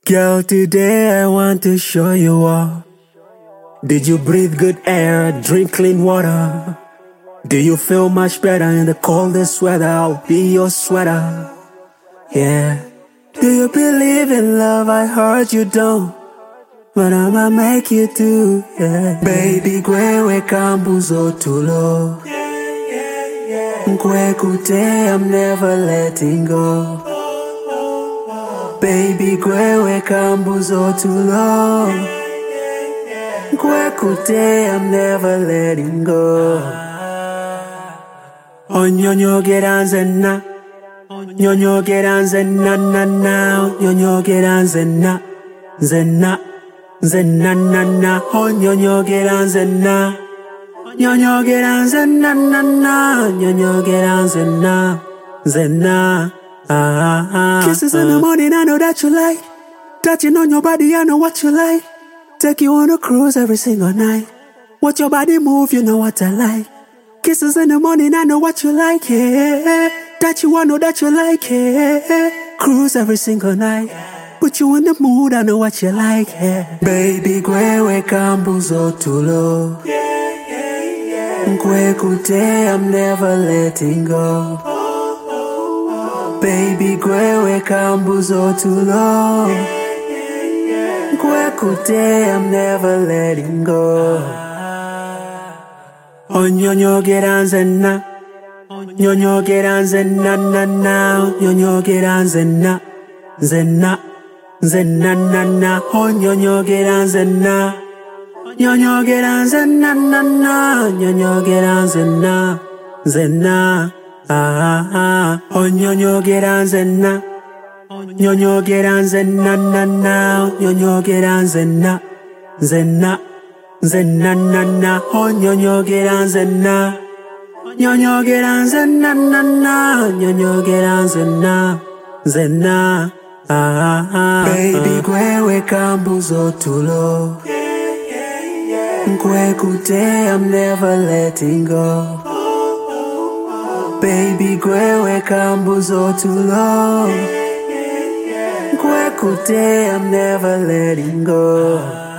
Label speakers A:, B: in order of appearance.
A: Girl, today I want to show you all. Did you breathe good air, drink clean water? Do you feel much better in the coldest weather? I'll be your sweater, yeah. Do you believe in love? I heard you don't, but I'ma make you do, yeah. Baby, gwewe kambuzo tulo. Nkwe kute, I'm never letting go. Baby, gwewe kambuzo tulo. Nkwe kute, I'm never letting go. Onyonyo geranzena, nyonyo geranzena na na, nyonyo geranzena, zena, zena na na, onyonyo geranzena, nyonyo geranzena na na, nyonyo geranzena, zena. Kisses in the morning, I know that you like. Touching on your body, I know what you like. Take you on a cruise every single night. Watch your body move, you know what I like. Kisses in the morning, I know what you like, yeah. That you, I know that you like, yeah. Cruise every single night. Put you in the mood, I know what you like, yeah. Baby, gwewe kambuzo tulo. Nkwe kute, I'm never letting go. Baby, gwewe kambuzo tulo. Nkwe kute, I'm never letting go. Onyonyo geranzena, nyonyo geranzena na na, nyonyo geranzena, zena, zena na na, onyonyo geranzena, nyonyo geranzena na na, nyonyo geranzena, zena, onyonyo geranzena, nyonyo geranzena na na, nyonyo geranzena, zena. Zena na na, onyonyo geranzena, nyonyo geranzena na na, nyonyo geranzena, zena. Baby, gwewe kambuzo tulo. Nkwe kute, I'm never letting go. Baby, gwewe kambuzo tulo. Nkwe kute, I'm never letting go.